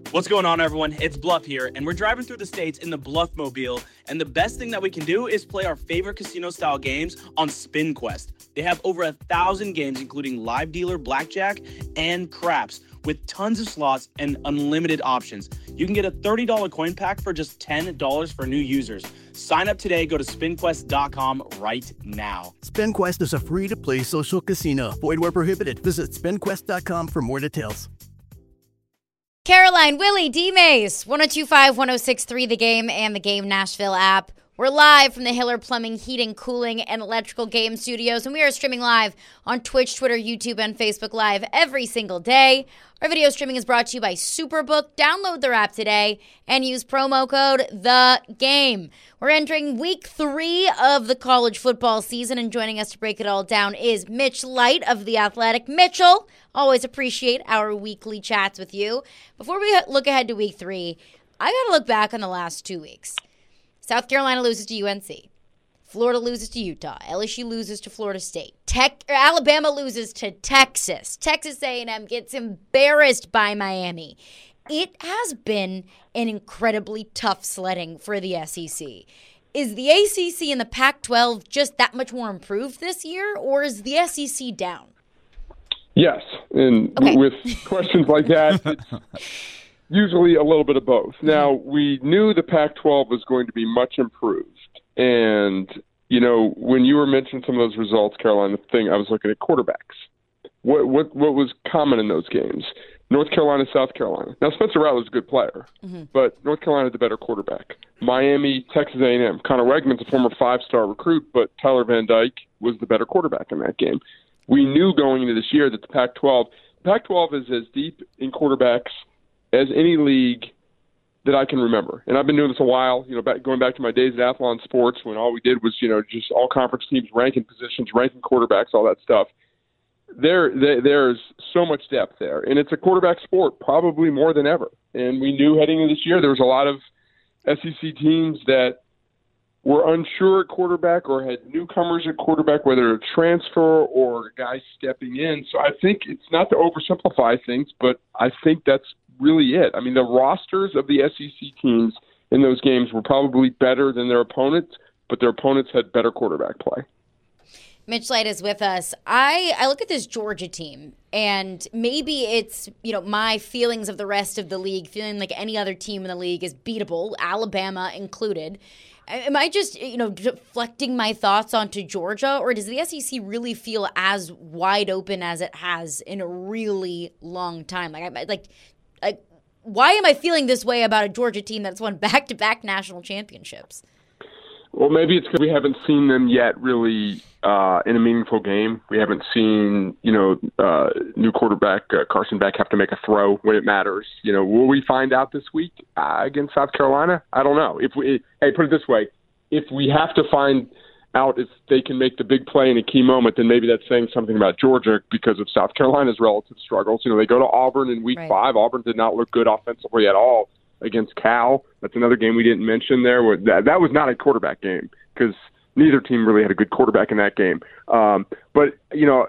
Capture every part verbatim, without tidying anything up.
What's going on, everyone? It's Bluff here, and we're driving through the states in the Bluff Mobile, and the best thing that we can do is play our favorite casino-style games on SpinQuest. They have over a thousand games, including live dealer, blackjack, and craps, with tons of slots and unlimited options. You can get a thirty dollars coin pack for just ten dollars for new users. Sign up today. Go to spin quest dot com right now. SpinQuest is a free-to-play social casino. Void where prohibited. Visit spin quest dot com for more details. Caroline, Willie, D-Mace, one oh two point five, one oh six point three The Game and the Game Nashville app. We're live from the Hiller Plumbing, Heating, Cooling, and Electrical Game Studios, and we are streaming live on Twitch, Twitter, YouTube, and Facebook Live every single day. Our video streaming is brought to you by Superbook. Download their app today and use promo code THEGAME. We're entering week three of the college football season, and joining us to break it all down is Mitch Light of The Athletic. Mitchell, always appreciate our weekly chats with you. Before we look ahead to week three, I got to look back on the last two weeks. South Carolina loses to U N C. Florida loses to Utah. L S U loses to Florida State. Tech, or Alabama loses to Texas. Texas A and M gets embarrassed by Miami. It has been an incredibly tough sledding for the S E C. Is the A C C and the Pac twelve just that much more improved this year, or is the S E C down? Yes, and okay. with questions like that, it's usually a little bit of both. Now, we knew the Pac twelve was going to be much improved. And, you know, when you were mentioning some of those results, Caroline, the thing, I was looking at quarterbacks. What what what was common in those games? North Carolina, South Carolina. Now, Spencer Rattler's a good player, mm-hmm. but North Carolina had the better quarterback. Miami, Texas A and M. Connor Wegman's a former five-star recruit, but Tyler Van Dyke was the better quarterback in that game. We knew going into this year that the Pac twelve, the Pac twelve is as deep in quarterbacks as any league that I can remember. And I've been doing this a while, you know, back, going back to my days at Athlon Sports when all we did was, you know, just all conference teams ranking positions, ranking quarterbacks, all that stuff. There, there, there's so much depth there. And it's a quarterback sport, probably more than ever. And we knew heading into this year there was a lot of S E C teams that were unsure at quarterback or had newcomers at quarterback, whether a transfer or guys stepping in. So I think it's not to oversimplify things, but I think that's really it. I mean, the rosters of the S E C teams in those games were probably better than their opponents, but their opponents had better quarterback play. Mitch Light is with us. I, I look at this Georgia team, and maybe it's, you know, my feelings of the rest of the league, feeling like any other team in the league is beatable, Alabama included. Am I just, you know, deflecting my thoughts onto Georgia, or does the S E C really feel as wide open as it has in a really long time? Like, I, like, like, why am I feeling this way about a Georgia team that's won back-to-back national championships? Well, maybe it's because we haven't seen them yet really uh, in a meaningful game. We haven't seen, you know, uh, new quarterback uh, Carson Beck have to make a throw when it matters. You know, will we find out this week uh, against South Carolina? I don't know. If we, hey, put it this way: if we have to find out if they can make the big play in a key moment, then maybe that's saying something about Georgia because of South Carolina's relative struggles. You know, they go to Auburn in week right. five. Auburn did not look good offensively at all against Cal. That's another game we didn't mention there. That, that was not a quarterback game because neither team really had a good quarterback in that game. Um, but, you know,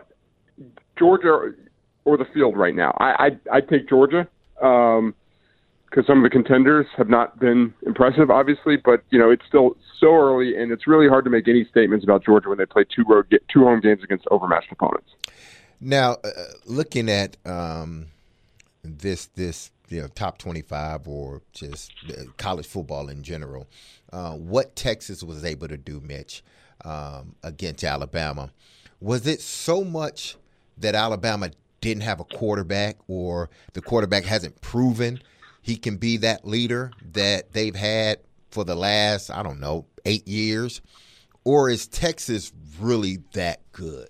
Georgia or the field right now, I, I'd, I'd take Georgia um, because some of the contenders have not been impressive, obviously. But, you know, it's still so early, and it's really hard to make any statements about Georgia when they play two road, two home games against overmatched opponents. Now, uh, looking at um, this this you know top twenty-five or just college football in general, uh, what Texas was able to do, Mitch, um, against Alabama, was it so much that Alabama didn't have a quarterback, or the quarterback hasn't proven he can be that leader that they've had for the last, I don't know, eight years? Or is Texas really that good?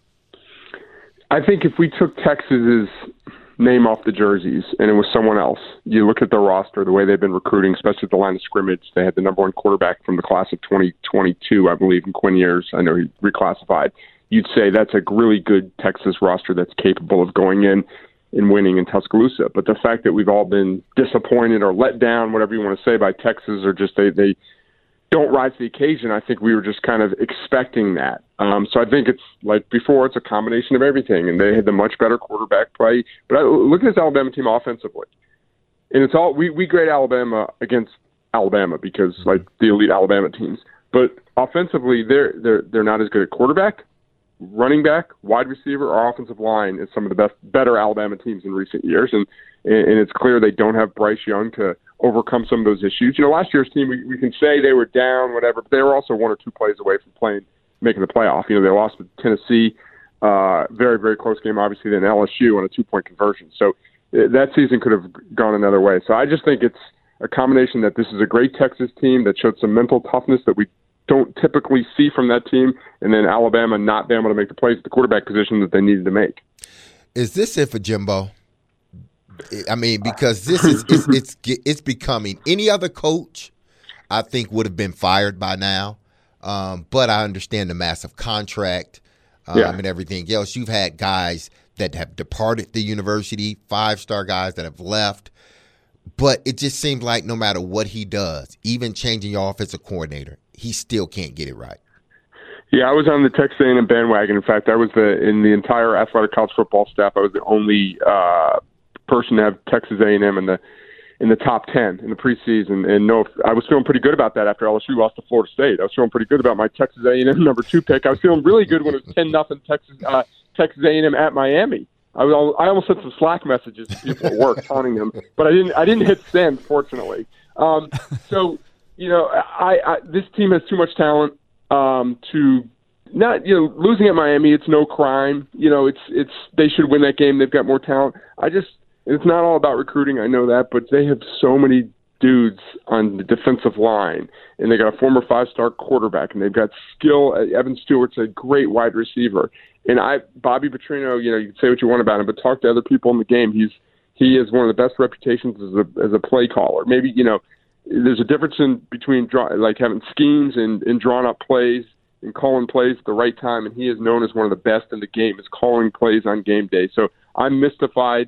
I think if we took Texas's name off the jerseys and it was someone else, you look at the roster, the way they've been recruiting, especially at the line of scrimmage. They had the number one quarterback from the class of twenty twenty-two, I believe, in Quinn Ewers. I know he reclassified. You'd say that's a really good Texas roster that's capable of going in and winning in Tuscaloosa. But the fact that we've all been disappointed or let down, whatever you want to say, by Texas, or just they, they don't rise to the occasion, I think we were just kind of expecting that. Um, so I think it's like before, it's a combination of everything, and they had the much better quarterback play. But I, look at this Alabama team offensively. and it's all we, we grade Alabama against Alabama because like the elite Alabama teams. But offensively, they're they're they're not as good at quarterback, running back, wide receiver, or offensive line as some of the best better Alabama teams in recent years. And and it's clear they don't have Bryce Young to overcome some of those issues. You know, last year's team, we, we can say they were down, whatever, but they were also one or two plays away from playing, making the playoff. You know, they lost to Tennessee, uh, very, very close game, obviously, then L S U on a two-point conversion. So uh, that season could have gone another way. So I just think it's a combination that this is a great Texas team that showed some mental toughness that we don't typically see from that team, and then Alabama not being able to make the plays at the quarterback position that they needed to make. Is this it for Jimbo? I mean, because this is it's, it's it's becoming any other coach, I think would have been fired by now. Um, but I understand the massive contract um, yeah. and everything else. You've had guys that have departed the university, five-star guys that have left. But it just seems like no matter what he does, even changing your offensive coordinator, he still can't get it right. Yeah, I was on the Texas A and M bandwagon. In fact, I was the in the entire athletic college football staff. I was the only uh, person to have Texas A and M in the in the top ten in the preseason. And no, I was feeling pretty good about that after L S U lost to Florida State. I was feeling pretty good about my Texas A and M number two pick. I was feeling really good when it was ten nothing Texas uh, Texas A and M at Miami. I was I almost sent some Slack messages to people at work taunting them, but I didn't I didn't hit send, fortunately. Um, so you know, I, I this team has too much talent um, to not you know losing at Miami. It's no crime. You know, it's it's they should win that game. They've got more talent. I just it's not all about recruiting. I know that, but they have so many dudes on the defensive line, and they got a former five-star quarterback, and they've got skill. Evan Stewart's a great wide receiver. And I, Bobby Petrino, you know, you can say what you want about him, but talk to other people in the game. He's he has one of the best reputations as a as a play caller. Maybe you know, there's a difference in between draw, like having schemes and, and drawn up plays and calling plays at the right time. And he is known as one of the best in the game, is calling plays on game day. So I'm mystified.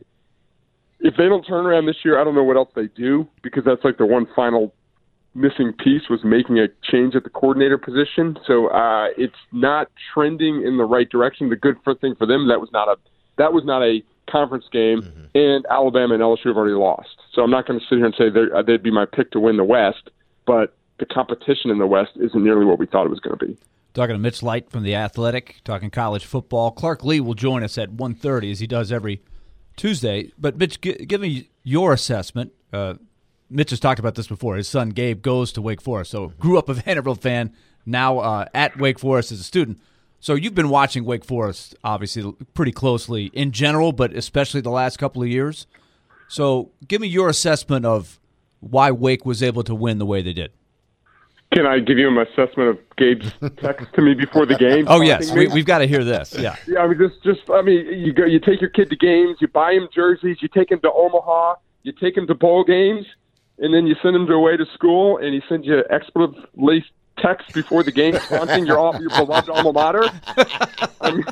If they don't turn around this year, I don't know what else they do, because that's like the one final missing piece was making a change at the coordinator position. So uh, it's not trending in the right direction. The good thing for them, that was not a that was not a conference game, mm-hmm. and Alabama and L S U have already lost. So I'm not going to sit here and say they'd be my pick to win the West, but the competition in the West isn't nearly what we thought it was going to be. Talking to Mitch Light from The Athletic, talking college football. Clark Lee will join us at one thirty, as he does every Tuesday. But Mitch, g- give me your assessment. Uh, Mitch has talked about this before. His son Gabe goes to Wake Forest, so grew up a Vanderbilt fan, now uh, at Wake Forest as a student. So you've been watching Wake Forest, obviously, pretty closely in general, but especially the last couple of years. So give me your assessment of why Wake was able to win the way they did. Can I give you an assessment of Gabe's text to me before the game? Oh, yes. We, we've got to hear this. Yeah. Yeah, I mean, just, just, I mean, you go, you take your kid to games, you buy him jerseys, you take him to Omaha, you take him to bowl games, and then you send him away to school, and he sends you expletive-laced text before the game taunting your, your beloved alma mater. I mean,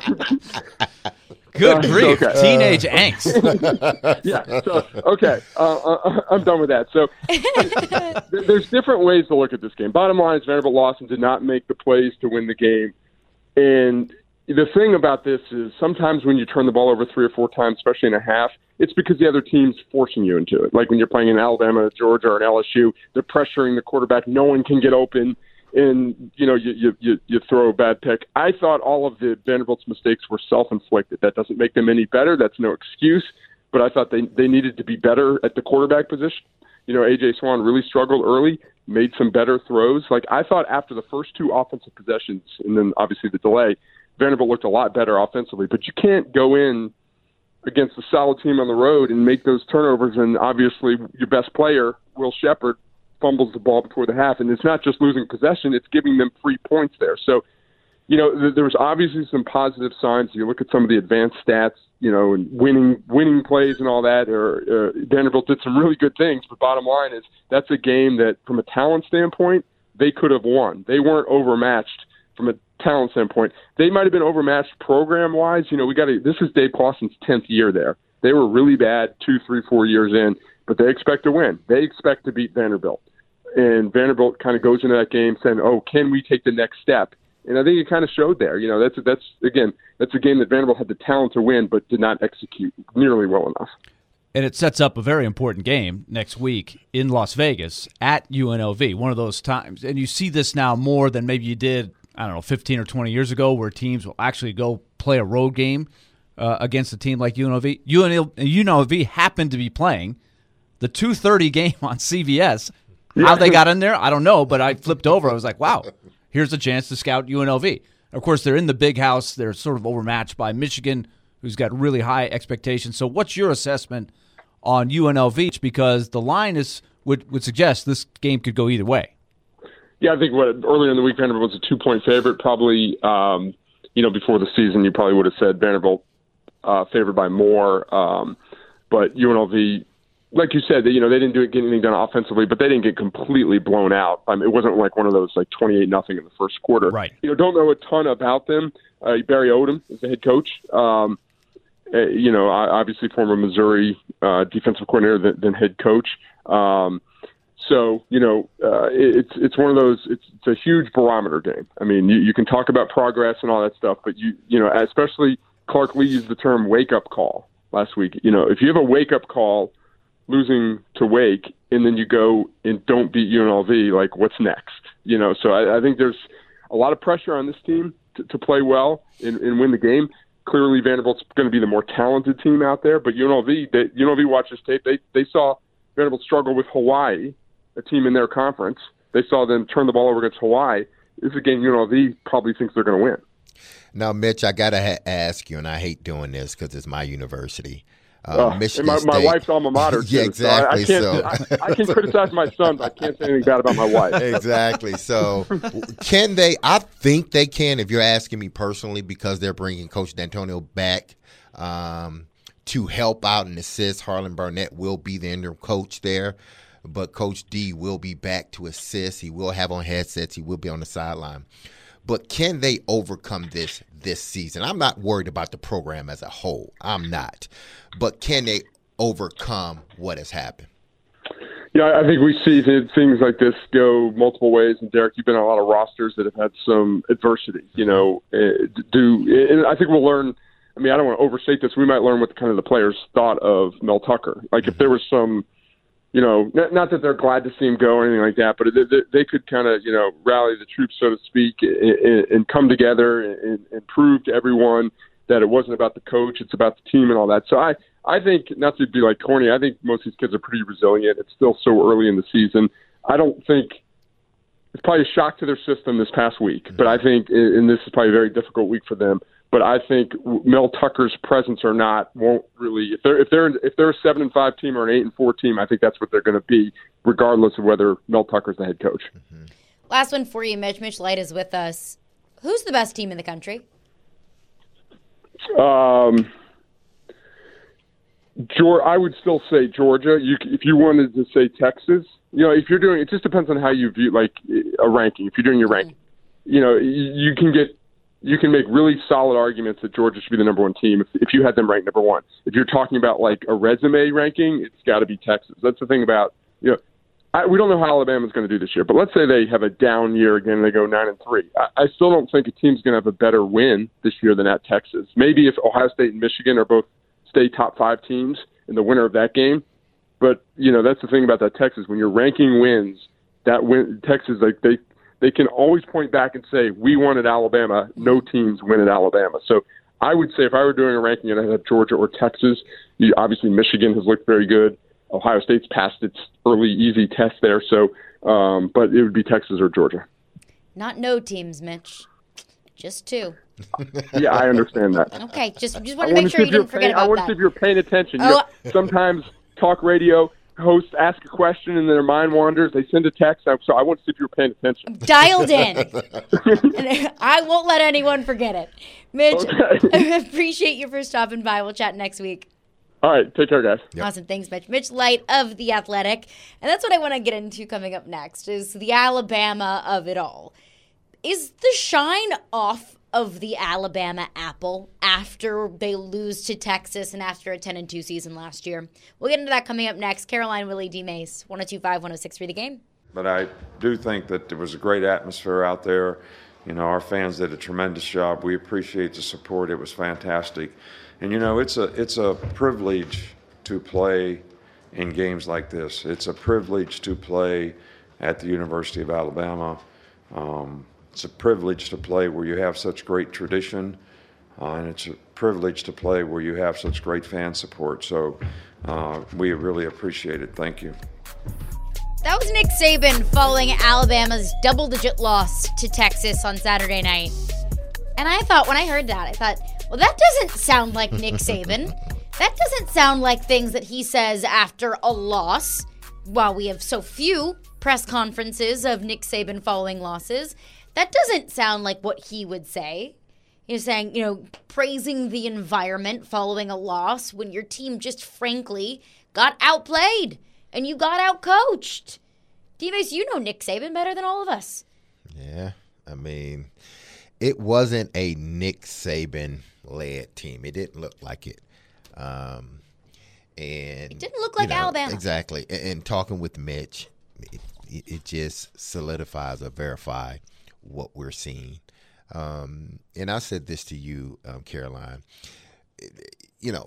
Good uh, grief. Okay. Teenage uh. angst. Yeah. So, okay. Uh, uh, I'm done with that. So there's different ways to look at this game. Bottom line is Vanderbilt lost and did not make the plays to win the game. And the thing about this is sometimes when you turn the ball over three or four times, especially in a half, it's because the other team's forcing you into it. Like when you're playing in Alabama, Georgia, or an L S U, they're pressuring the quarterback. No one can get open. And, you know, you, you, you throw a bad pick. I thought all of the Vanderbilt's mistakes were self-inflicted. That doesn't make them any better. That's no excuse. But I thought they, they needed to be better at the quarterback position. You know, A J Swan really struggled early, made some better throws. Like, I thought after the first two offensive possessions, and then obviously the delay, Vanderbilt looked a lot better offensively. But you can't go in against a solid team on the road and make those turnovers. And obviously your best player, Will Sheppard, fumbles the ball before the half, and it's not just losing possession, it's giving them free points there. So, you know, th- there was obviously some positive signs. You look at some of the advanced stats, you know, and winning winning plays and all that, or uh, Vanderbilt did some really good things, but bottom line is that's a game that, from a talent standpoint, they could have won. They weren't overmatched from a talent standpoint. They might have been overmatched program-wise. You know, we got to, this is Dave Clawson's tenth year there. They were really bad two, three, four years in, but they expect to win. They expect to beat Vanderbilt. And Vanderbilt kind of goes into that game saying, oh, can we take the next step? And I think it kind of showed there. You know, that's, that's again, that's a game that Vanderbilt had the talent to win but did not execute nearly well enough. And it sets up a very important game next week in Las Vegas at U N L V, one of those times. And you see this now more than maybe you did, I don't know, fifteen or twenty years ago, where teams will actually go play a road game uh, against a team like U N L V. U N L V happened to be playing the two thirty game on C B S. How they got in there, I don't know, but I flipped over. I was like, wow, here's a chance to scout U N L V. Of course, they're in the big house. They're sort of overmatched by Michigan, who's got really high expectations. So what's your assessment on U N L V? Because the line is would, would suggest this game could go either way. Yeah, I think what earlier in the week, Vanderbilt was a two-point favorite. Probably, um, you know, before the season, you probably would have said Vanderbilt uh, favored by more. Um, but U N L V, like you said, you know, they didn't do it, get anything done offensively, but they didn't get completely blown out. I mean, it wasn't like one of those like twenty-eight nothing in the first quarter. Right. You know, don't know a ton about them. Uh, Barry Odom is the head coach. Um, uh, you know, obviously former Missouri uh, defensive coordinator than, than head coach. Um, so, you know, uh, it's it's one of those. It's, it's a huge barometer game. I mean, you, you can talk about progress and all that stuff, but you you know, especially Clark Lee used the term "wake up call" last week. You know, if you have a wake up call, losing to Wake, and then you go and don't beat U N L V, like what's next? You know, so I, I think there's a lot of pressure on this team to, to play well and, and win the game. Clearly, Vanderbilt's going to be the more talented team out there, but U N L V, they, U N L V watched this tape. They they saw Vanderbilt struggle with Hawaii, a team in their conference. They saw them turn the ball over against Hawaii. This is a game U N L V probably thinks they're going to win. Now, Mitch, I got to ha- ask you, and I hate doing this because it's my university. Uh, Uh, Michigan my, my State. wife's alma mater, too. Yeah, exactly. So I, I, So can't, I, I can criticize my son, but I can't say anything bad about my wife. Exactly. So can they? I think they can. If you're asking me personally, because they're bringing Coach D'Antonio back um, to help out and assist. Harlan Burnett will be the interim coach there, but Coach D will be back to assist. He will have on headsets. He will be on the sideline. But can they overcome this this season? I'm not worried about the program as a whole. I'm not. But can they overcome what has happened? Yeah, I think we see things like this go multiple ways. And, Derek, you've been on a lot of rosters that have had some adversity, you know. Do and I think we'll learn – I mean, I don't want to overstate this. We might learn what the, kind of the players thought of Mel Tucker. Like, if there was some – you know, not, not that they're glad to see him go or anything like that, but they, they could kind of, you know, rally the troops, so to speak, and, and come together and, and prove to everyone that it wasn't about the coach, it's about the team and all that. So I, I think, not to be like corny, I think most of these kids are pretty resilient. It's still so early in the season. I don't think it's probably a shock to their system this past week, but I think, and this is probably a very difficult week for them, but I think Mel Tucker's presence or not won't really. If they're if they're if they're a seven and five team or an eight and four team, I think that's what they're going to be, regardless of whether Mel Tucker's the head coach. Mm-hmm. Last one for you, Mitch. Mitch Light is with us. Who's the best team in the country? Um, Georgia. I would still say Georgia. You, if you wanted to say Texas, you know, if you're doing, it just depends on how you view like a ranking. If you're doing your ranking, you know, you, you can get. You can make really solid arguments that Georgia should be the number one team if, if you had them ranked number one. If you're talking about like a resume ranking, it's got to be Texas. That's the thing about, you know, I, we don't know how Alabama's going to do this year, but let's say they have a down year again and they go nine and three. I, I still don't think a team's going to have a better win this year than at Texas. Maybe if Ohio State and Michigan are both state top five teams and the winner of that game. But, you know, that's the thing about that Texas. When you're ranking wins, that win, Texas, like they, They can always point back and say, we won at Alabama. No teams win at Alabama. So I would say if I were doing a ranking and I had Georgia or Texas, you, obviously Michigan has looked very good. Ohio State's passed its early easy test there. So, um, but it would be Texas or Georgia. Not no teams, Mitch. Just two. Yeah, I understand that. Okay, just just want to make sure you didn't forget paying, about I want that. to see if you're paying attention. Oh. You know, sometimes talk radio hosts ask a question and their mind wanders. They send a text. So I want to see if you're paying attention. Dialed in. And I won't let anyone forget it. Mitch, Okay. I appreciate you for stopping by. We'll chat next week. All right, take care, guys. Yep. Awesome. Thanks, Mitch. Mitch Light of The Athletic. And that's what I want to get into coming up next is the Alabama of it all. Is the shine off of the Alabama apple after they lose to Texas and after a ten and two season last year? We'll get into that coming up next. Caroline Willie D. Mace, one oh two point five, one oh six point three The Game. But I do think that there was a great atmosphere out there. You know, our fans did a tremendous job. We appreciate the support. It was fantastic. And, you know, it's a it's a privilege to play in games like this. It's a privilege to play at the University of Alabama. Um, it's a privilege to play where you have such great tradition, uh, and it's a privilege to play where you have such great fan support. So uh, we really appreciate it. Thank you. That was Nick Saban following Alabama's double-digit loss to Texas on Saturday night. And I thought, when I heard that, I thought, well, that doesn't sound like Nick Saban. That doesn't sound like things that he says after a loss. While we have so few press conferences of Nick Saban following losses, that doesn't sound like what he would say. He's saying, you know, praising the environment following a loss when your team just frankly got outplayed and you got outcoached. Teammates, you know Nick Saban better than all of us. Yeah, I mean, it wasn't a Nick Saban-led team. It didn't look like it. Um, and It didn't look like you know, Alabama. Exactly. And, and talking with Mitch, it, it just solidifies or verifies what we're seeing. Um, and I said this to you, um, Caroline. It, you know,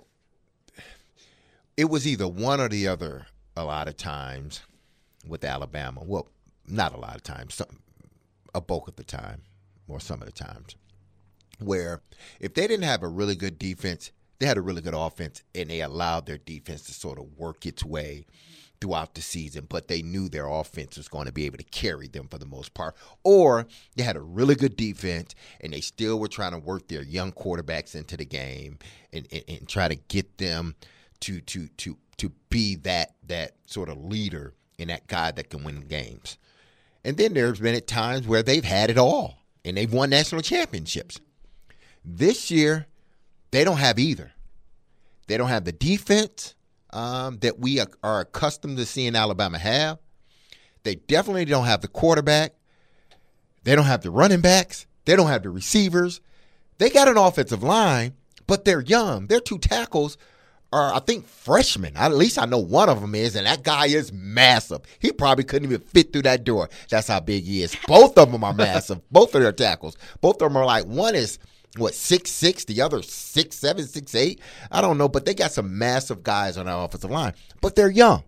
it was either one or the other a lot of times with Alabama. Well, not a lot of times, some, a bulk of the time, or some of the times, where if they didn't have a really good defense, they had a really good offense, and they allowed their defense to sort of work its way throughout the season, but they knew their offense was going to be able to carry them for the most part. Or they had a really good defense, and they still were trying to work their young quarterbacks into the game and, and, and try to get them to to to to be that that sort of leader and that guy that can win games. And then there's been at times where they've had it all, and they've won national championships. This year, they don't have either. They don't have the defense um, that we are, are accustomed to seeing Alabama have. They definitely don't have the quarterback. They don't have the running backs. They don't have the receivers. They got an offensive line, but they're young. Their two tackles are, I think, freshmen. At least I know one of them is, and that guy is massive. He probably couldn't even fit through that door. That's how big he is. Both of them are massive. Both of their tackles. Both of them are like, one is, what, six six, the other six seven, six eight? I don't know, but they got some massive guys on our offensive line. But they're young.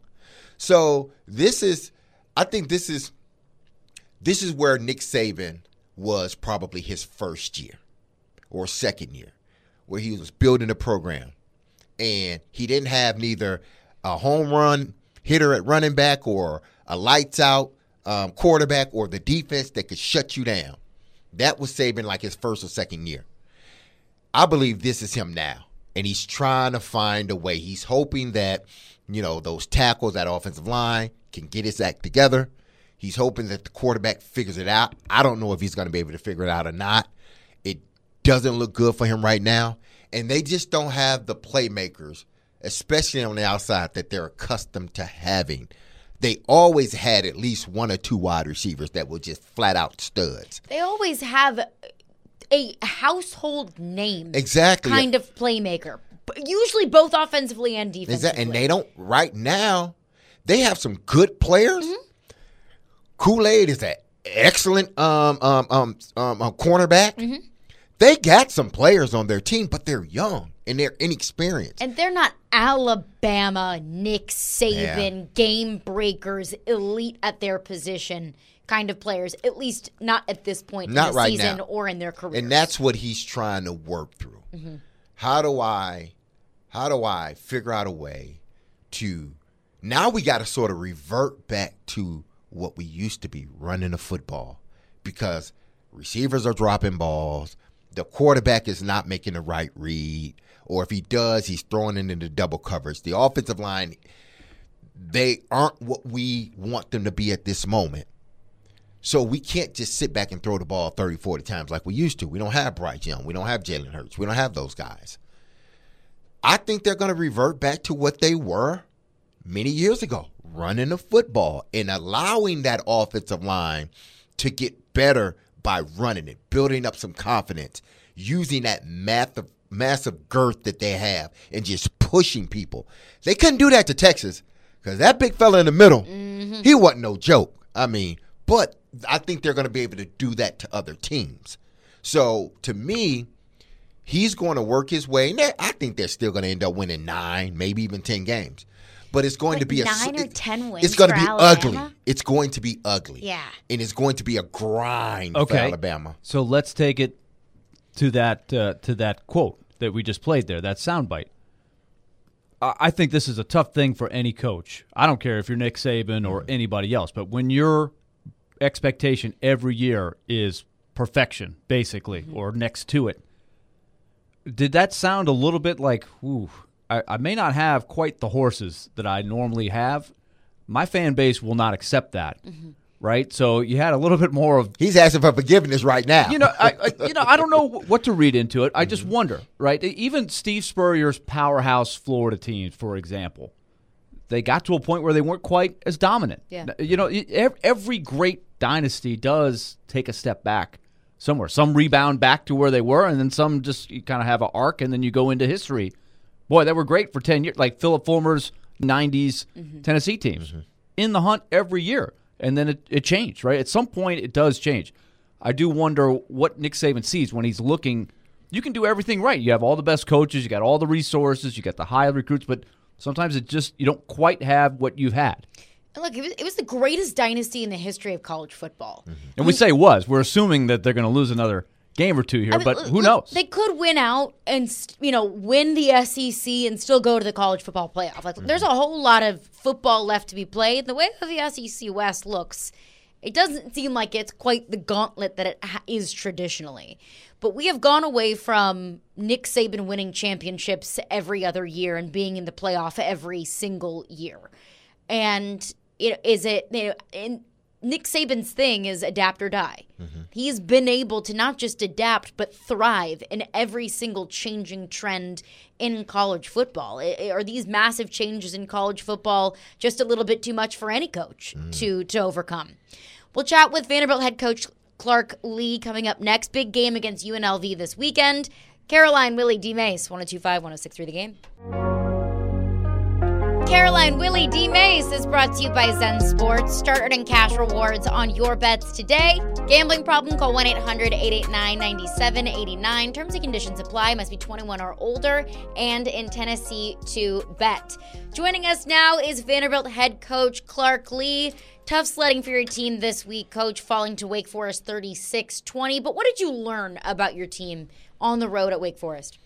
So this is, I think this is, this is where Nick Saban was probably his first year or second year, where he was building a program. And he didn't have neither a home run hitter at running back or a lights-out um, quarterback or the defense that could shut you down. That was Saban like his first or second year. I believe this is him now, and he's trying to find a way. He's hoping that, you know, those tackles, that offensive line can get his act together. He's hoping that the quarterback figures it out. I don't know if he's going to be able to figure it out or not. It doesn't look good for him right now. And they just don't have the playmakers, especially on the outside, that they're accustomed to having. They always had at least one or two wide receivers that were just flat-out studs. They always have a household name Exactly. kind of playmaker, usually both offensively and defensively. Exactly. And they don't, right now, they have some good players. Mm-hmm. Kool-Aid is an excellent um, um, um, um, um, cornerback. Mm-hmm. They got some players on their team, but they're young and they're inexperienced. And they're not Alabama, Nick Saban, yeah. game breakers, elite at their position kind of players, at least not at this point not in the right season now. Or in their career. And that's what he's trying to work through. Mm-hmm. How do I, how do I figure out a way to, now we got to sort of revert back to what we used to be, running the football, because receivers are dropping balls. The quarterback is not making the right read, or if he does, he's throwing it into double coverage. The offensive line, they aren't what we want them to be at this moment. So we can't just sit back and throw the ball thirty, forty times like we used to. We don't have Bryce Young. We don't have Jalen Hurts. We don't have those guys. I think they're going to revert back to what they were many years ago, running the football and allowing that offensive line to get better by running it, building up some confidence, using that massive, massive girth that they have and just pushing people. They couldn't do that to Texas because that big fella in the middle, mm-hmm. he wasn't no joke. I mean, but I think they're going to be able to do that to other teams. So to me, He's going to work his way. And I think they're still going to end up winning nine, maybe even ten games. But it's going like to be nine a, or it, ten wins. It's going for to be Alabama? ugly. It's going to be ugly. Yeah. And it's going to be a grind okay. for Alabama. So let's take it to that uh, to that quote that we just played there, that soundbite. I, I think this is a tough thing for any coach. I don't care if you're Nick Saban or anybody else, but when your expectation every year is perfection, basically, mm-hmm. or next to it, did that sound a little bit like, ooh, I, I may not have quite the horses that I normally have. My fan base will not accept that, mm-hmm. right? So you had a little bit more of. He's asking for forgiveness right now. You know, I, I you know, I don't know what to read into it. I just mm-hmm. wonder, right? Even Steve Spurrier's powerhouse Florida teams, for example, they got to a point where they weren't quite as dominant. Yeah. You know, every great dynasty does take a step back somewhere. Some rebound back to where they were, and then some just you kind of have an arc, and then you go into history. Boy, they were great for ten years, like Philip Fulmer's nineties mm-hmm. Tennessee teams. Mm-hmm. In the hunt every year, and then it, it changed, right? At some point, it does change. I do wonder what Nick Saban sees when he's looking. You can do everything right. You have all the best coaches. You got all the resources. You got the high recruits, but sometimes it just you don't quite have what you've had. Look, it was, it was the greatest dynasty in the history of college football. Mm-hmm. And we say was. We're assuming that they're going to lose another game or two here, I mean, but who knows? They could win out and, you know, win the S E C and still go to the college football playoff. Like, mm-hmm. there's a whole lot of football left to be played. The way that the S E C West looks, it doesn't seem like it's quite the gauntlet that it ha- is traditionally. But we have gone away from Nick Saban winning championships every other year and being in the playoff every single year. And you know, is it, you know, in Nick Saban's thing is adapt or die. Mm-hmm. He's been able to not just adapt, but thrive in every single changing trend in college football. It, are these massive changes in college football just a little bit too much for any coach mm. to, to overcome? We'll chat with Vanderbilt head coach Clark Lea coming up next. Big game against U N L V this weekend. Caroline, Willie, D. Mace, one oh two five, one oh six three The Game. Caroline, Willie, D. Mace is brought to you by Zen Sports. Start earning cash rewards on your bets today. Gambling problem? Call one eight hundred eight eight nine nine seven eight nine. Terms and conditions apply. Must be twenty-one or older and in Tennessee to bet. Joining us now is Vanderbilt head coach Clark Lea. Tough sledding for your team this week, Coach, falling to Wake Forest thirty-six twenty. But what did you learn about your team on the road at Wake Forest?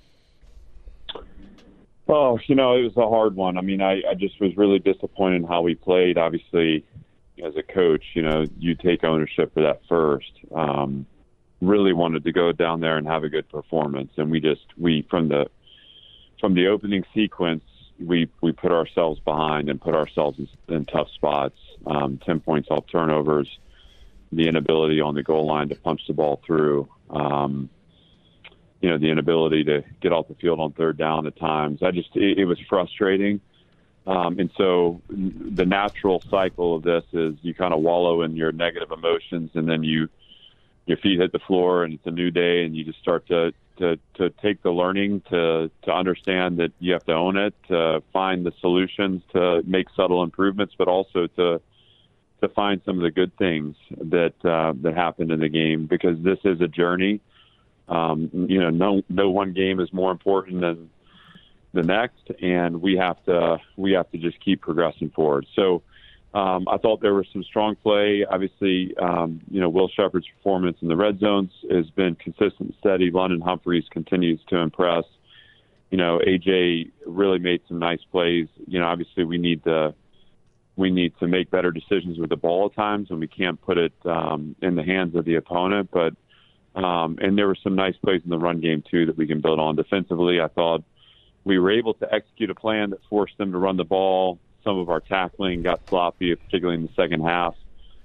Oh, you know, it was a hard one. I mean, I, I just was really disappointed in how we played. Obviously, as a coach, you know, you take ownership for that first. Um, really wanted to go down there and have a good performance, and we just we from the from the opening sequence, we we put ourselves behind and put ourselves in, in tough spots. Um, Ten points off turnovers, the inability on the goal line to punch the ball through. Um, you know, the inability to get off the field on third down at times. I just, it, it was frustrating. Um, and so the natural cycle of this is you kind of wallow in your negative emotions, and then you, your feet hit the floor and it's a new day, and you just start to, to, to take the learning to, to understand that you have to own it, to find the solutions, to make subtle improvements, but also to, to find some of the good things that, uh, that happened in the game, because this is a journey. Um, you know, no, no one game is more important than the next, and we have to, we have to just keep progressing forward. So, um, I thought there was some strong play. Obviously, um, you know, Will Shepherd's performance in the red zones has been consistent and steady. London Humphreys continues to impress. You know, A J really made some nice plays. You know, obviously we need to, we need to make better decisions with the ball at times, and we can't put it, um, in the hands of the opponent, but, Um, and there were some nice plays in the run game, too, that we can build on. Defensively, I thought we were able to execute a plan that forced them to run the ball. Some of our tackling got sloppy, particularly in the second half.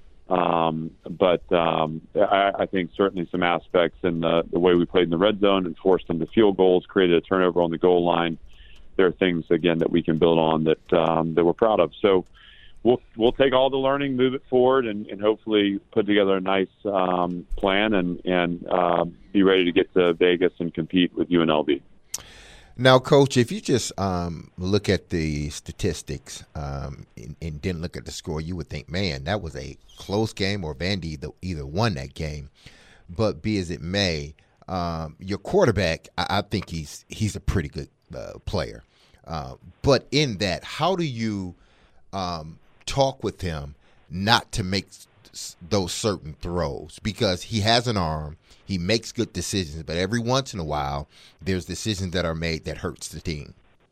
Um, but um, I, I think certainly some aspects in the, the way we played in the red zone and forced them to field goals, created a turnover on the goal line. There are things, again, that we can build on that um, that we're proud of. So We'll we'll take all the learning, move it forward, and, and hopefully put together a nice um, plan and and uh, be ready to get to Vegas and compete with U N L V. Now, Coach, if you just um, look at the statistics um, and, and didn't look at the score, you would think, man, that was a close game, or Vandy either, either won that game. But be as it may, Um, your quarterback, I, I think he's he's a pretty good uh, player. Uh, but in that, how do you um, talk with him not to make s- those certain throws? Because he has an arm, he makes good decisions, but every once in a while, there's decisions that are made that hurts the team.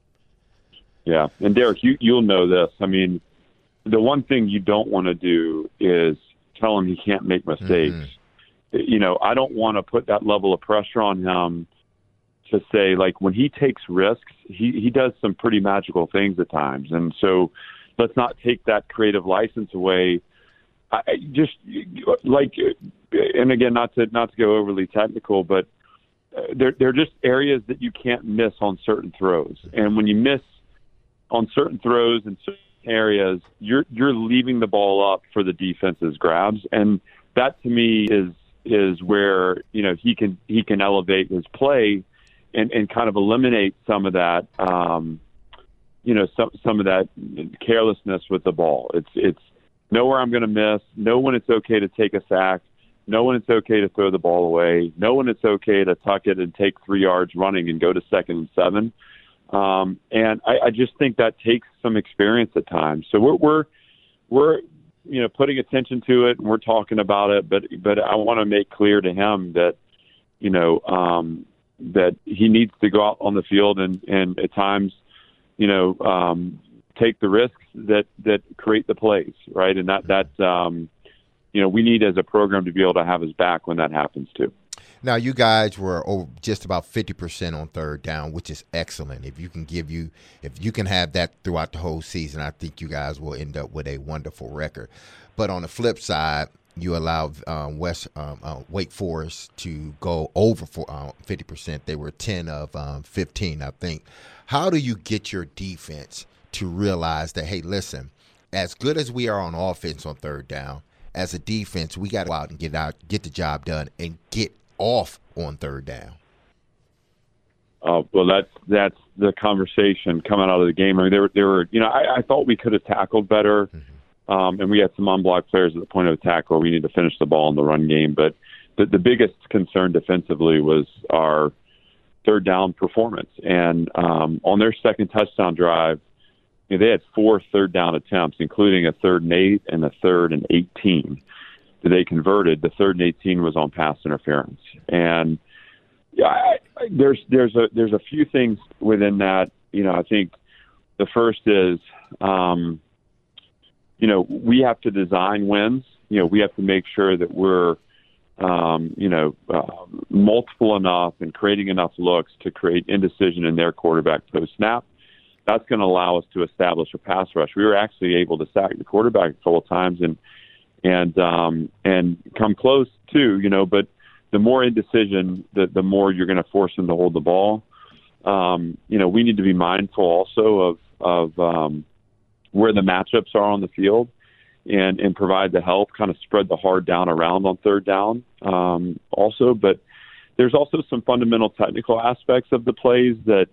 Yeah, and Derek, you, you'll know this. I mean, the one thing you don't want to do is tell him he can't make mistakes. Mm-hmm. You know, I don't want to put that level of pressure on him to say, like, when he takes risks, he, he does some pretty magical things at times. And so let's not take that creative license away. I just like, and again, not to not to go overly technical, but there, there are just areas that you can't miss on certain throws. And when you miss on certain throws in certain areas, you're you're leaving the ball up for the defense's grabs. And that, to me, is is where, you know, he can he can elevate his play and, and kind of eliminate some of that, um, you know, some some of that carelessness with the ball. It's it's know where I'm going to miss, know when it's okay to take a sack, know when it's okay to throw the ball away, know when it's okay to tuck it and take three yards running and go to second and seven. Um, and I, I just think that takes some experience at times. So we're we're we're you know putting attention to it and we're talking about it, but but I want to make clear to him that you know um, that he needs to go out on the field and, and at times you know um, take the risks that, that create the plays, right? And that that um, you know we need as a program to be able to have his back when that happens too. Now, you guys were over just about fifty percent on third down, which is excellent. If you can give you, if you can have that throughout the whole season, I think you guys will end up with a wonderful record. But on the flip side, you allowed um, West um, uh, Wake Forest to go over for uh, fifty percent. They were ten of um, fifteen, I think. How do you get your defense to realize that, hey, listen, as good as we are on offense on third down, as a defense, we got to go out and get out, get the job done, and get off on third down? Uh, well, that's that's the conversation coming out of the game. I mean, there were, there were you know, I, I thought we could have tackled better, mm-hmm. um, and we had some unblocked players at the point of attack where we need to finish the ball in the run game. But the, the biggest concern defensively was our third down performance. And um, on their second touchdown drive, you know, they had four third down attempts, including a third and eight and a third and eighteen. They converted. The third and eighteen was on pass interference, and yeah, I, I, there's there's a there's a few things within that. You know, I think the first is, um, you know, we have to design wins. You know, we have to make sure that we're, um, you know, uh, multiple enough and creating enough looks to create indecision in their quarterback post snap. That's going to allow us to establish a pass rush. We were actually able to sack the quarterback a couple of times and. and um, and come close too, you know, but the more indecision, the, the more you're going to force them to hold the ball. Um, you know, we need to be mindful also of, of um, where the matchups are on the field and, and provide the help, kind of spread the hard down around on third down um, also. But there's also some fundamental technical aspects of the plays that,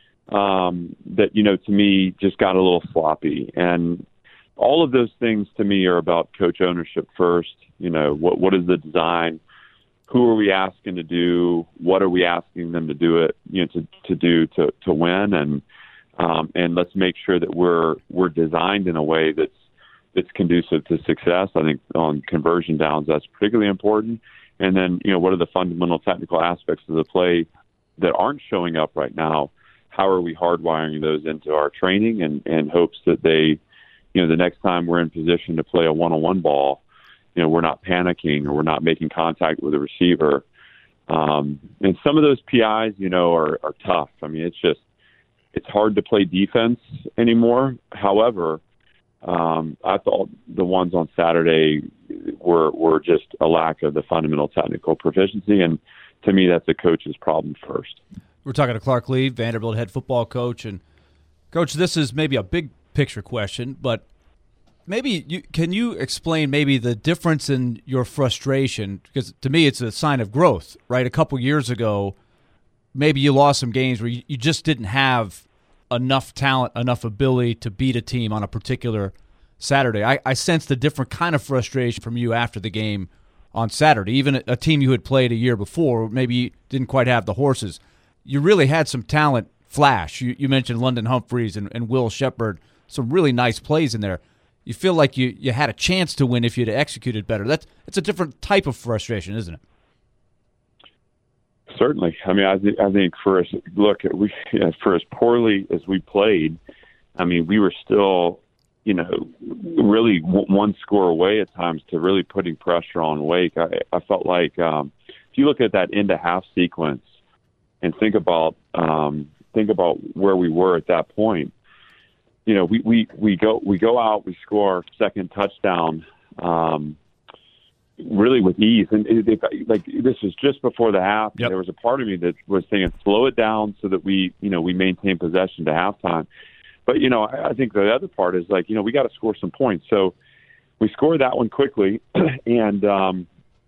um, that, you know, to me just got a little sloppy. And all of those things to me are about coach ownership first. You know, what what is the design? Who are we asking to do? What are we asking them to do it? You know, to, to do to, to win, and um, and let's make sure that we're we're designed in a way that's that's conducive to success. I think on conversion downs that's particularly important. And then you know, what are the fundamental technical aspects of the play that aren't showing up right now? How are we hardwiring those into our training and in hopes that they you know, the next time we're in position to play a one-on-one ball, you know, we're not panicking or we're not making contact with a receiver. Um, and some of those P Is, you know, are, are tough. I mean, it's just, it's hard to play defense anymore. However, um, I thought the ones on Saturday were, were just a lack of the fundamental technical proficiency. And to me, that's a coach's problem first. We're talking to Clark Lea, Vanderbilt head football coach. And, Coach, this is maybe a big picture question, but maybe you can you explain maybe the difference in your frustration, because to me it's a sign of growth, right? A couple years ago, maybe you lost some games where you, you just didn't have enough talent, enough ability to beat a team on a particular Saturday. I, I sensed a different kind of frustration from you after the game on Saturday. Even a, a team you had played a year before, maybe you didn't quite have the horses. You really had some talent flash. You, you mentioned London Humphreys and, and Will Sheppard, some really nice plays in there. You feel like you, you had a chance to win if you'd executed better. That's it's a different type of frustration, isn't it? Certainly. I mean, I, th- I think for us, look, we you know, for as poorly as we played, I mean, we were still, you know, really w- one score away at times to really putting pressure on Wake. I, I felt like um, if you look at that end of half sequence and think about um, think about where we were at that point, you know, we, we, we go we go out, we score our second touchdown. Um, really with ease. And it, it, like this was just before the half. Yep. There was a part of me that was thinking, slow it down so that we, you know, we maintain possession to halftime. But, you know, I, I think the other part is like, you know, we got to score some points. So we scored that one quickly and, um,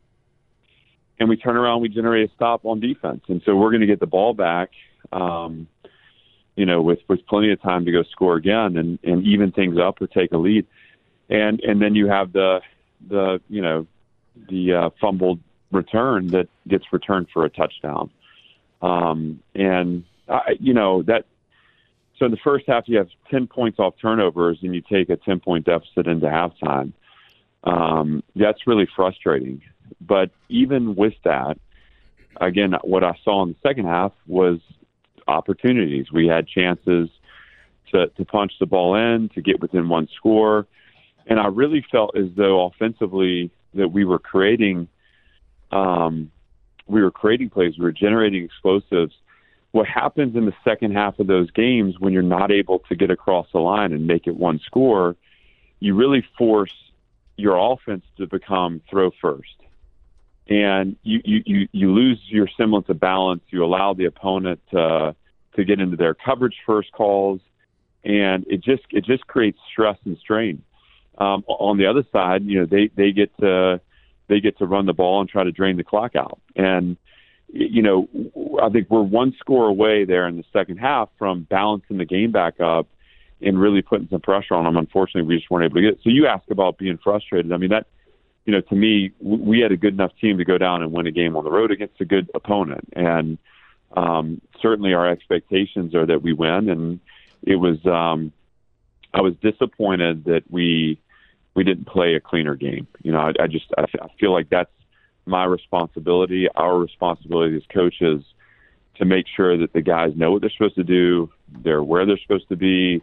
and we turn around, we generate a stop on defense. And so we're going to get the ball back, um, you know, with, with plenty of time to go score again and, and even things up or take a lead. And, and then you have the, the, you know, the uh, fumbled return that gets returned for a touchdown. Um, and, I, you know, that so in the first half you have ten points off turnovers and you take a ten-point deficit into halftime. Um, that's really frustrating. But even with that, again, what I saw in the second half was opportunities. We had chances to, to punch the ball in, to get within one score. And I really felt as though offensively that we were creating, um, we were creating plays, we were generating explosives. What happens in the second half of those games when you're not able to get across the line and make it one score, you really force your offense to become throw first. And you, you, you, you lose your semblance of balance. You allow the opponent to, to get into their coverage first calls, and it just it just creates stress and strain. Um, on the other side, you know, they, they get to they get to run the ball and try to drain the clock out. And, you know, I think we're one score away there in the second half from balancing the game back up and really putting some pressure on them. Unfortunately, we just weren't able to get it. So you ask about being frustrated. I mean, that, you know, to me, we had a good enough team to go down and win a game on the road against a good opponent. And um, certainly our expectations are that we win. And it was um, I was disappointed that we we didn't play a cleaner game. You know, I, I just I, I feel like that's my responsibility, our responsibility as coaches, to make sure that the guys know what they're supposed to do, they're where they're supposed to be,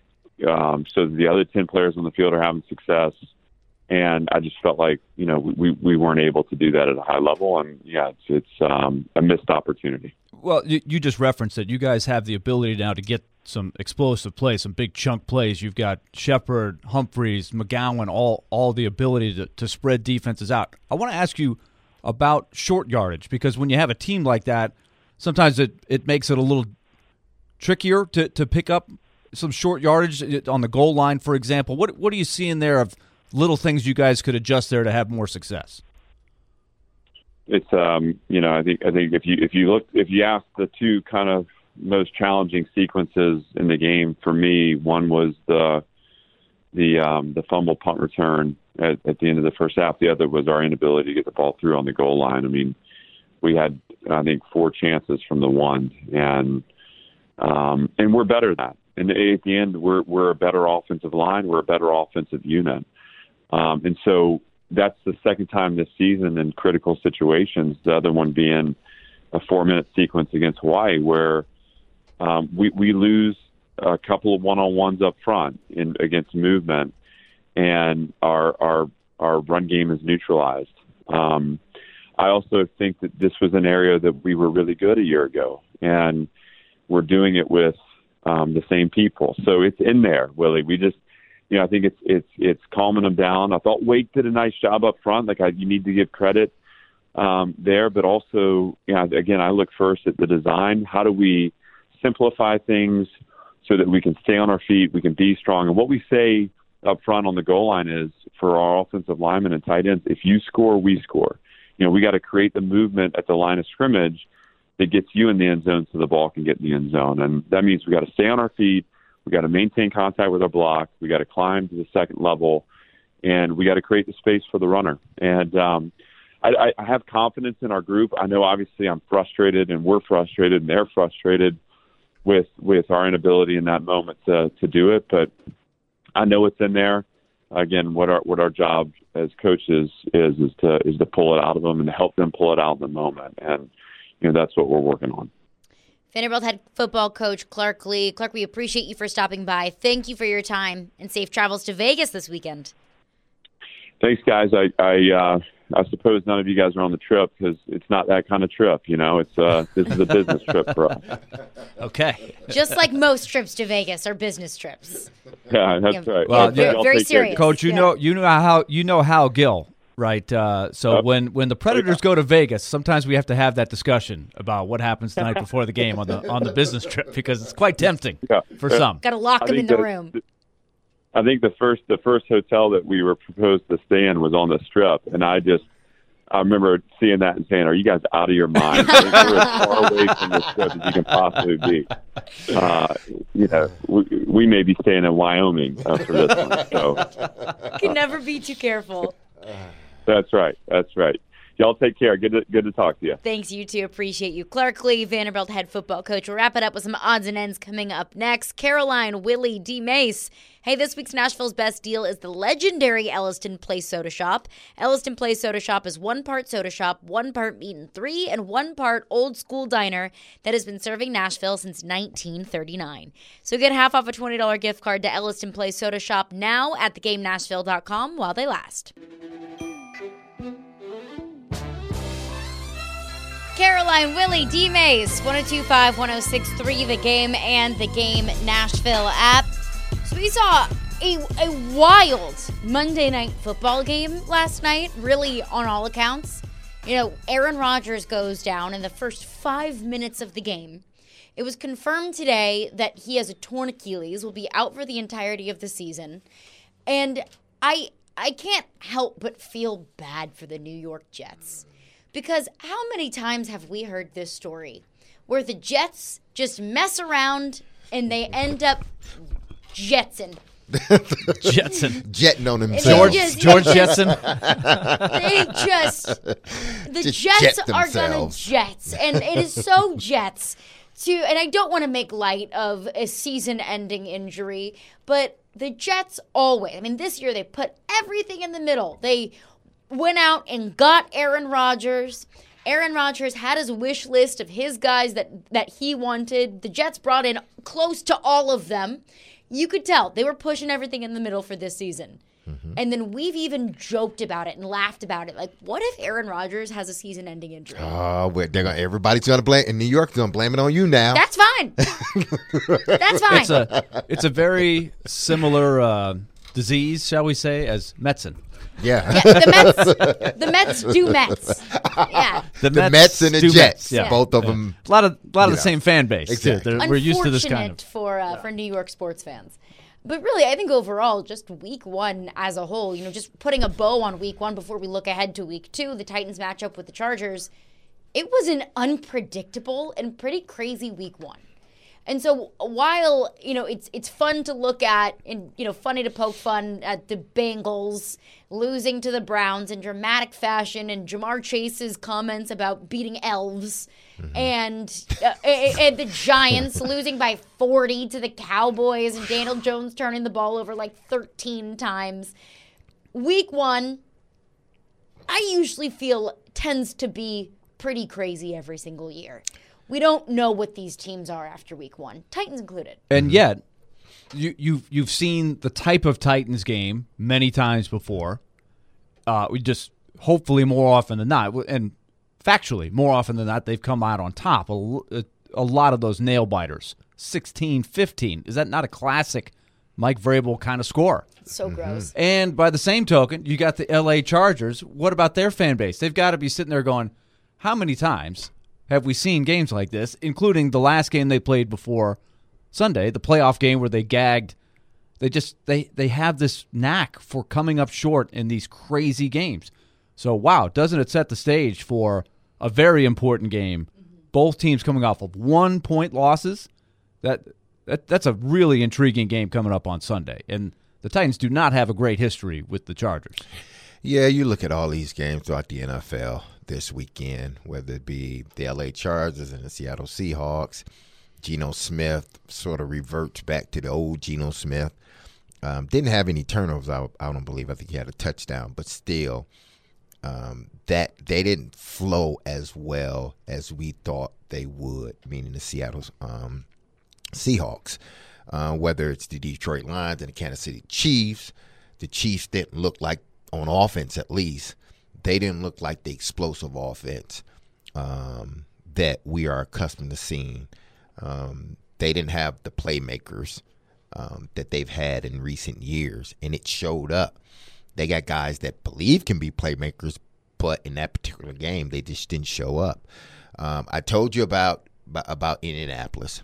um, so that the other ten players on the field are having success. And I just felt like, you know, we, we weren't able to do that at a high level. And, yeah, it's, it's um, a missed opportunity. Well, you, you just referenced it. You guys have the ability now to get some explosive plays, some big chunk plays. You've got Sheppard, Humphreys, McGowan, all all the ability to, to spread defenses out. I want to ask you about short yardage, because when you have a team like that, sometimes it, it makes it a little trickier to, to pick up some short yardage on the goal line, for example. What what are you seeing there of little things you guys could adjust there to have more success? It's um, you know, I think I think if you if you look if you ask the two kind of most challenging sequences in the game for me, one was the the um, the fumble punt return at, at the end of the first half. The other was our inability to get the ball through on the goal line. I mean, we had I think four chances from the one, and um, and we're better than that. And at the end, we're we're a better offensive line. We're a better offensive unit. Um, and so that's the second time this season in critical situations, the other one being a four-minute sequence against Hawaii where um, we, we lose a couple of one-on-ones up front in, against movement, and our, our, our run game is neutralized. Um, I also think that this was an area that we were really good a year ago, and we're doing it with um, the same people. So it's in there, Willie. We just, You know, I think it's it's it's calming them down. I thought Wake did a nice job up front. Like I, you need to give credit um, there, but also, you know, again, I look first at the design. How do we simplify things so that we can stay on our feet, we can be strong? And what we say up front on the goal line is for our offensive linemen and tight ends: if you score, we score. You know, we got to create the movement at the line of scrimmage that gets you in the end zone so the ball can get in the end zone, and that means we got to stay on our feet. We got to maintain contact with our block. We got to climb to the second level, and we got to create the space for the runner. And um, I, I have confidence in our group. I know obviously I'm frustrated and we're frustrated and they're frustrated with with our inability in that moment to to do it. But I know it's in there. Again, what our what our job as coaches is is to is to pull it out of them and to help them pull it out in the moment. And you know that's what we're working on. Vanderbilt head football coach Clark Lea. Clark, we appreciate you for stopping by. Thank you for your time and safe travels to Vegas this weekend. Thanks, guys. I I, uh, I suppose none of you guys are on the trip because it's not that kind of trip. You know, it's uh, this is a business trip for us. Okay. Just like most trips to Vegas are business trips. Yeah, that's Yeah, right. Well, yeah, yeah, very serious. Coach, you Yeah. know you know how you know how Gill, right? Uh, so Yep. when, when the Predators go to Vegas, sometimes we have to have that discussion about what happens the night before the game on the on the business trip because it's quite tempting Yeah. for some. Got to lock I them in think the that- room. I think the first the first hotel that we were proposed to stay in was on the Strip, and I just I remember seeing that and saying, "Are you guys out of your mind? I think we're as far away from the Strip as you can possibly be." Uh, you know, we, we may be staying in Wyoming uh, for this one, so Can never be too careful. that's right. That's right. Y'all take care. Good to, good to talk to you. Thanks, you too. Appreciate you. Clark Lea, Vanderbilt head football coach. We'll wrap it up with some odds and ends coming up next. Caroline, Willie, D. Mace. Hey, this week's Nashville's best deal is the legendary Elliston Place Soda Shop. Elliston Place Soda Shop is one part soda shop, one part meat and three, and one part old school diner that has been serving Nashville since nineteen thirty-nine. So get half off a twenty dollars gift card to Elliston Place Soda Shop now at the game nashville dot com while they last. Caroline, Willie, D. Mace, one oh two five, one oh six three, The Game and the Game Nashville app. So we saw a, a wild Monday Night Football game last night, really on all accounts. You know, Aaron Rodgers goes down in the first five minutes of the game. It was confirmed today that he has a torn Achilles, will be out for the entirety of the season. And I I can't help but feel bad for the New York Jets. Because how many times have we heard this story where the Jets just mess around and they end up Jetson? Jetson. Jetting on They themselves. just- George they just- Jetson. They just, the Just Jets jet are gonna themselves. Jets. And it is so Jets to, and I don't want to make light of a season ending injury, but the Jets always, I mean, this year they put everything in the middle. They went out and got Aaron Rodgers. Aaron Rodgers had his wish list of his guys that, that he wanted. The Jets brought in close to all of them. You could tell they were pushing everything in the middle for this season. Mm-hmm. And then we've even joked about it and laughed about it. Like, what if Aaron Rodgers has a season-ending injury? Oh, well, they're gonna, everybody's going to blame, in New York, they're going to blame it on you now. That's fine. That's fine. It's a it's a very similar uh, disease, shall we say, as Metzen. yeah. Yeah, the Mets, the Mets do Mets. Yeah. The Mets and the do Jets, Mets, yeah. both of them. A lot of a lot of You the know. same fan base. too. Exactly. They're- We're used to this kind Unfortunate of. for uh, for New York sports fans. But really, I think overall, just week one as a whole, you know, just putting a bow on week one before we look ahead to week two, the Titans matchup with the Chargers, it was an unpredictable and pretty crazy week one. And so while, you know, it's it's fun to look at and, you know, funny to poke fun at the Bengals losing to the Browns in dramatic fashion and Jamar Chase's comments about beating elves mm-hmm. and uh, and the Giants losing by forty to the Cowboys and Daniel Jones turning the ball over like thirteen times. Week one, I usually feel tends to be pretty crazy every single year. We don't know what these teams are after week one, Titans included. And yet, you, you've you've seen the type of Titans game many times before. Uh, we just hopefully more often than not, and factually more often than not, they've come out on top. A, a, a lot of those nail biters, sixteen fifteen. Is that not a classic Mike Vrabel kind of score? So gross. And by the same token, you got the L A Chargers. What about their fan base? They've got to be sitting there going, how many times have we seen games like this, including the last game they played before Sunday, the playoff game where they gagged. They just they they have this knack for coming up short in these crazy games. So, wow, doesn't it set the stage for a very important game? Mm-hmm. Both teams coming off of one-point losses. That, that That's a really intriguing game coming up on Sunday. And the Titans do not have a great history with the Chargers. Yeah, you look at all these games throughout the N F L this weekend, whether it be the L A Chargers and the Seattle Seahawks. Geno Smith sort of reverts back to the old Geno Smith. Um, didn't have any turnovers, I, I don't believe. I think he had a touchdown, but still, um, that they didn't flow as well as we thought they would, meaning the Seattle um, Seahawks. Uh, whether it's the Detroit Lions and the Kansas City Chiefs, the Chiefs didn't look like, on offense at least, they didn't look like the explosive offense um, that we are accustomed to seeing. Um, they didn't have the playmakers um, that they've had in recent years, and it showed up. They got guys that believe can be playmakers, but in that particular game, they just didn't show up. Um, I told you about about Indianapolis.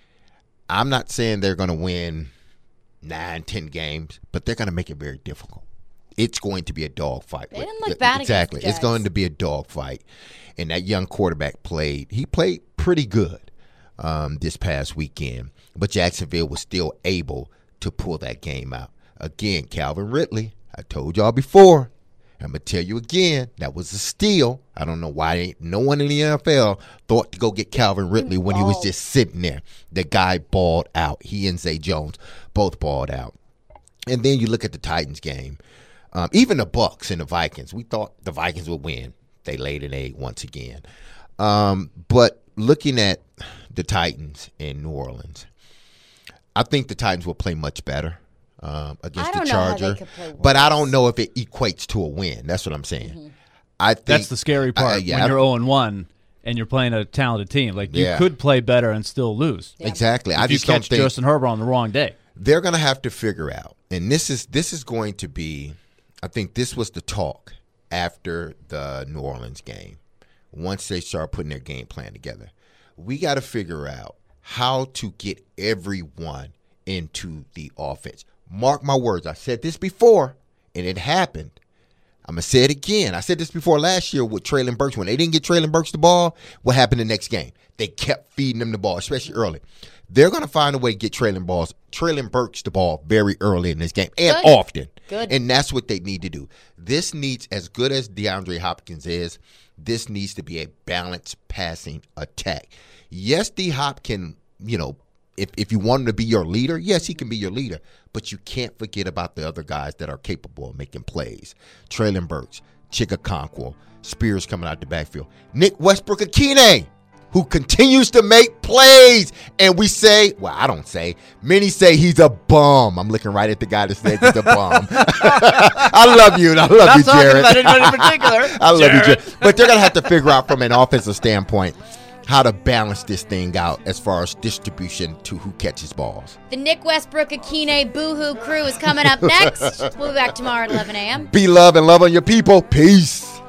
I'm not saying they're going to win nine, ten games, but they're going to make it very difficult. It's going to be a dogfight. They didn't look bad exactly. against the Jets. It's going to be a dogfight, and that young quarterback played. He played pretty good um, this past weekend, but Jacksonville was still able to pull that game out. Again, Calvin Ridley. I told y'all before. I'm going to tell you again, that was a steal. I don't know why no one in the N F L thought to go get Calvin Ridley when he was just sitting there. The guy balled out. He and Zay Jones both balled out. And then you look at the Titans game. Um, even the Bucs and the Vikings, we thought the Vikings would win. They laid an egg once again. Um, but looking at the Titans in New Orleans, I think the Titans will play much better. Um, against the Charger, but I don't know if it equates to a win. That's what I'm saying. Mm-hmm. I think that's the scary part uh, yeah, when you're oh and one and you're playing a talented team. Like you yeah. could play better and still lose. Yeah. Exactly. If I you just catch don't think Justin Herbert on the wrong day. They're going to have to figure out, and this is this is going to be. I think this was the talk after the New Orleans game. Once they start putting their game plan together, we got to figure out how to get everyone into the offense. Mark my words. I said this before, and it happened. I'm going to say it again. I said this before last year with Treylon Burks. When they didn't get Treylon Burks the ball, what happened the next game? They kept feeding them the ball, especially early. They're going to find a way to get Treylon, balls, Treylon Burks the ball very early in this game and Good. often. Good. And that's what they need to do. This needs, as good as DeAndre Hopkins is, this needs to be a balanced passing attack. Yes, D-Hop can, you know, If if you want him to be your leader, yes, he can be your leader. But you can't forget about the other guys that are capable of making plays. Treylon Burks, Chika Okonkwo, Spears coming out the backfield. Nick Westbrook-Akine, who continues to make plays. And we say, well, I don't say, many say he's a bum. I'm looking right at the guy that says he's a bum. I love you, and I love Not you, Jared. Not talking about anybody in particular. I love Jared. you, Jared. But they're going to have to figure out from an offensive standpoint how to balance this thing out as far as distribution to who catches balls. The Nick Westbrook-Akine Boohoo crew is coming up next. We'll be back tomorrow at eleven a.m. Be love and love on your people. Peace.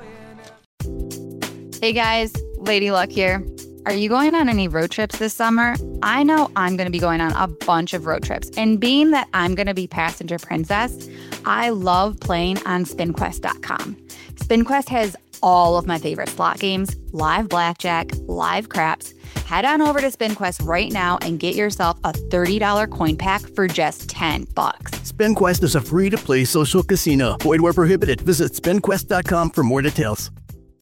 Hey guys, Lady Luck here. Are you going on any road trips this summer? I know I'm going to be going on a bunch of road trips. And being that I'm going to be passenger princess, I love playing on spin quest dot com. SpinQuest has all of my favorite slot games, live blackjack, live craps. Head on over to SpinQuest right now and get yourself a thirty dollars coin pack for just ten bucks. SpinQuest is a free-to-play social casino. Void where prohibited. Visit spin quest dot com for more details.